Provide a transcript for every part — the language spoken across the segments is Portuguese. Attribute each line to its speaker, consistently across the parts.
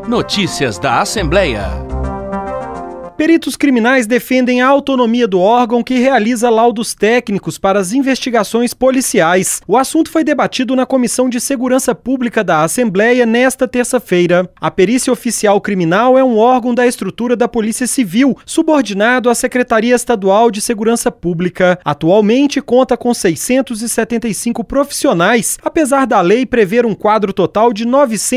Speaker 1: Notícias da Assembleia.
Speaker 2: Peritos criminais defendem a autonomia do órgão que realiza laudos técnicos para as investigações policiais. O assunto foi debatido na Comissão de Segurança Pública da Assembleia nesta terça-feira. A perícia oficial criminal é um órgão da estrutura da Polícia Civil, subordinado à Secretaria Estadual de Segurança Pública. Atualmente conta com 675 profissionais, apesar da lei prever um quadro total de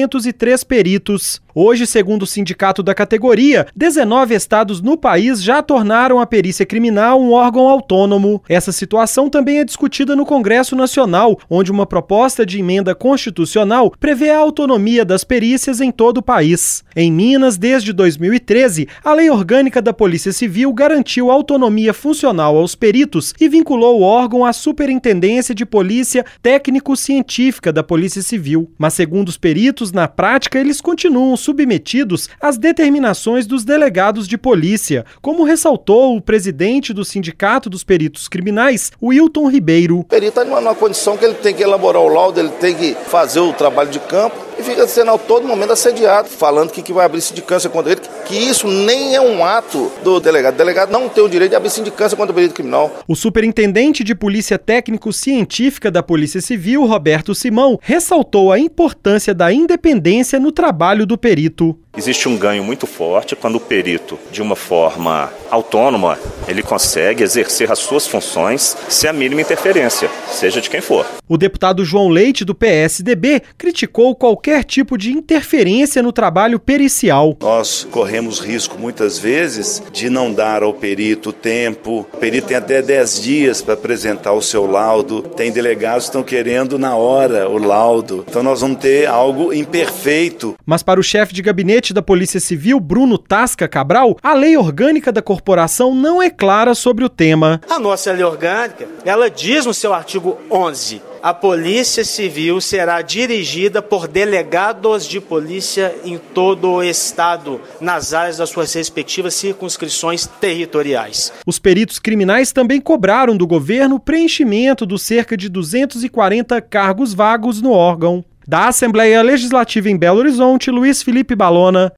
Speaker 2: 903 peritos. Hoje, segundo o sindicato da categoria, 19 estados no país já tornaram a perícia criminal um órgão autônomo. Essa situação também é discutida no Congresso Nacional, onde uma proposta de emenda constitucional prevê a autonomia das perícias em todo o país. Em Minas, desde 2013, a Lei Orgânica da Polícia Civil garantiu autonomia funcional aos peritos e vinculou o órgão à Superintendência de Polícia Técnico-Científica da Polícia Civil. Mas, segundo os peritos, na prática, eles continuam submetidos às determinações dos delegados de polícia, como ressaltou o presidente do Sindicato dos Peritos Criminais, Wilton Ribeiro.
Speaker 3: O perito está numa condição que ele tem que elaborar o laudo, ele tem que fazer o trabalho de campo e fica sendo a todo momento assediado, falando que vai abrir sindicância contra ele, que isso nem é um ato do delegado. O delegado não tem o direito de abrir sindicância contra o perito criminal.
Speaker 2: O superintendente de Polícia Técnico-Científica da Polícia Civil, Roberto Simão, ressaltou a importância da independência no trabalho do perito.
Speaker 4: Existe um ganho muito forte quando o perito, de uma forma autônoma, ele consegue exercer as suas funções sem a mínima interferência, seja de quem for.
Speaker 2: O deputado João Leite, do PSDB, criticou qualquer tipo de interferência no trabalho pericial.
Speaker 5: Nós corremos risco, muitas vezes, de não dar ao perito tempo. O perito tem até 10 dias para apresentar o seu laudo. Tem delegados que estão querendo na hora o laudo. Então nós vamos ter algo imperfeito.
Speaker 2: Mas para o chefe de gabinete da Polícia Civil, Bruno Tasca Cabral, a lei orgânica da corporação não é clara sobre o tema.
Speaker 6: A nossa lei orgânica, ela diz no seu artigo 11, a Polícia Civil será dirigida por delegados de polícia em todo o estado, nas áreas das suas respectivas circunscrições territoriais.
Speaker 2: Os peritos criminais também cobraram do governo o preenchimento dos cerca de 240 cargos vagos no órgão. Da Assembleia Legislativa em Belo Horizonte, Luiz Felipe Balona.